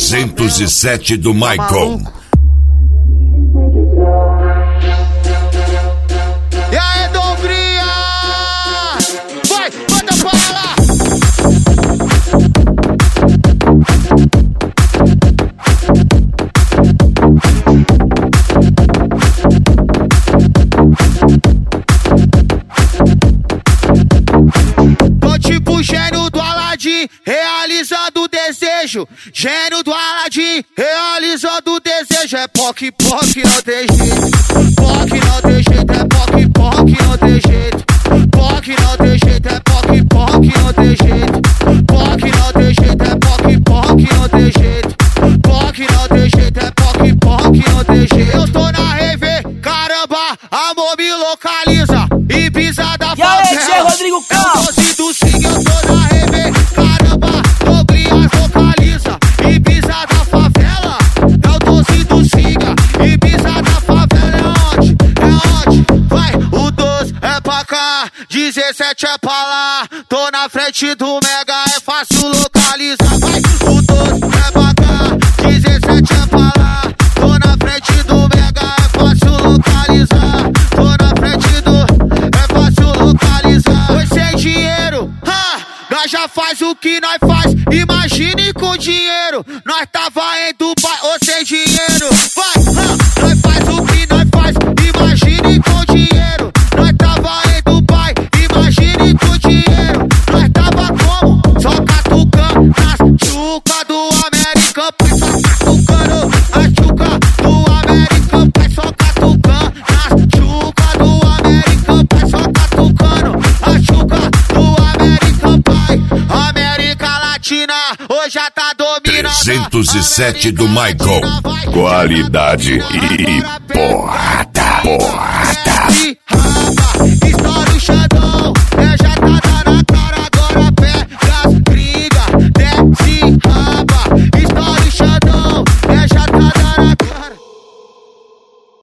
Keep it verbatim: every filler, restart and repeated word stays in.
trezentos e sete do Michael. E aí, Dombrinha? Vai, manda pra lá! Tô tipo gênio do Aladim, realizando o desejo. Gênio do Aladim, realizando o desejo. É poc, poc, não tem jeito. Poc, não tem jeito, é poc, poc, não tem jeito. Poc, não tem jeito, é poc, poc, não tem jeito. Poc, não tem jeito, é poc, poc, não tem jeito. Poc, não tem jeito, é poc, poc, não tem jeito. Eu tô na rave, caramba, amor me localiza. E pisa da favela. Rodrigo Eu tô do sim, eu tô na rave, caramba, Dombrinhas localiza. E pisa da favela. Eu tô do siga. E pisa da favela é onde? É onde? Vai, o doze é pra cá, dezessete é pra lá. Tô na frente do Mega, é fácil localizar. Vai, o doze é pra cá, dezessete é pra lá. Tô na frente do Mega, é fácil localizar. Tô na frente do, é fácil localizar. Pois sem dinheiro, ha, nós já faz o que nós faz. Imagine com dinheiro, nós tava em Dubai ou sem dinheiro. Vai, ha, nós faz o que nós faz. Imagine com dinheiro, nós tava em Dubai. Imagine com dinheiro, nós tava como? Só catucando nas chuca do American Pie. Só catucando a chuca do American Pie. Só catucando nas chuca do American Pie. Só catucando a chuca do American Pie. América Latina hoje já tá dominando. trezentos e sete do Michael. Qualidade e porrada, porrada.